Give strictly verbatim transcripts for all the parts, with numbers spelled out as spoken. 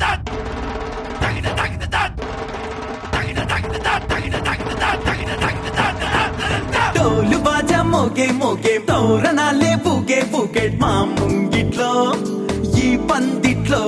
డోలు బాజా మోగే మోగే తోరణాలే బూగే బూగే మా ముంగిట్లో ఈ పందిట్లో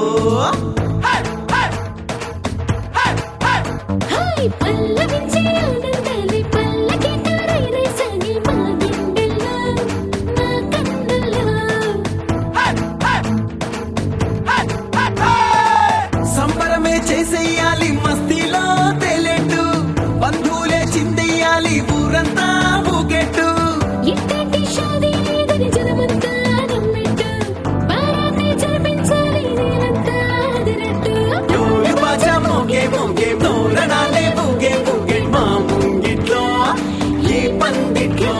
సంబరమే చేసేయాలి మస్తీలో తేలెట్టు బంధువులే చిందెయ్యాలి ఊరంతా ఊగెట్టు డోలు బాజా మోగే మోగే తోరణాలే బూగే బూగే మా ముంగిట్లో ఈ పందిట్లో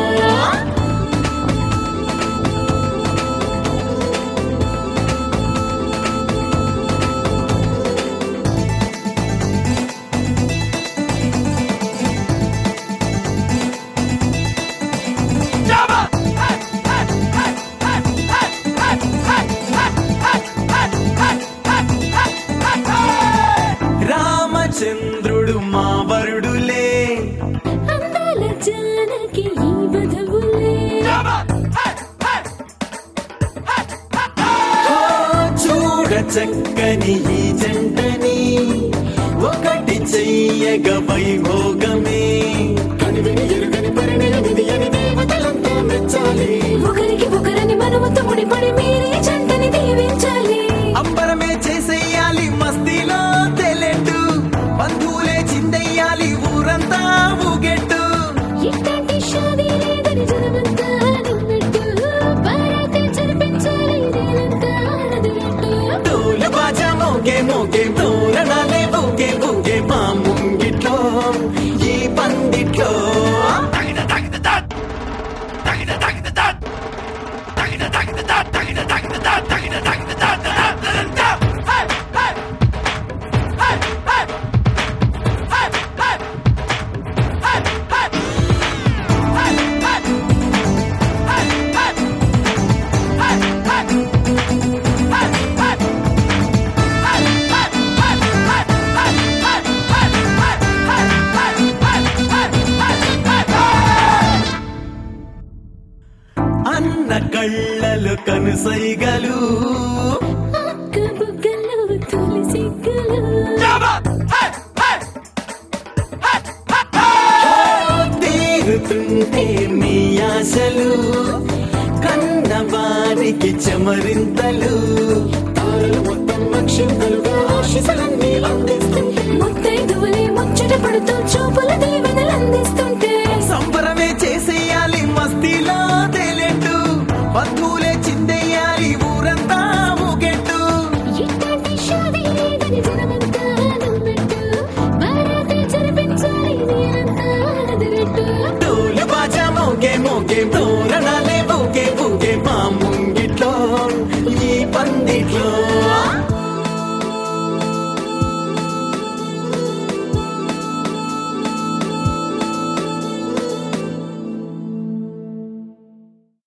రామచంద్రుడు మా వరుడులే అందాల జానకి ఈ వధవులే చూడ చక్కని ఈ జంటని ఒకటి చెయ్యగ వైభోగమే కనివిని ఎరుగని పరిణయమిది అని దేవతలంతా మెచ్చాలి ఒకరికి ఒకరని మనముతో ముడిపడి మీరే జంటని దీవించాలి అంబరమే చేసేయాలి మస్తీలో తెలెట్టు బంధువులే చిందెయ్యాలి ఊరంతా ఊగెట్టు ఇట్లాంటి షాదీ లేదని జనమంతా నమ్మెట్టు బారాతే జరిపించాలి నేనంతా నదిలెట్టు డోలు బాజా మోగే మోగే తోరణాలే బూగే బూగే మా ముంగిట్లో ఈ పందిట్లో అన్న కళ్ళలు కనుసైగలు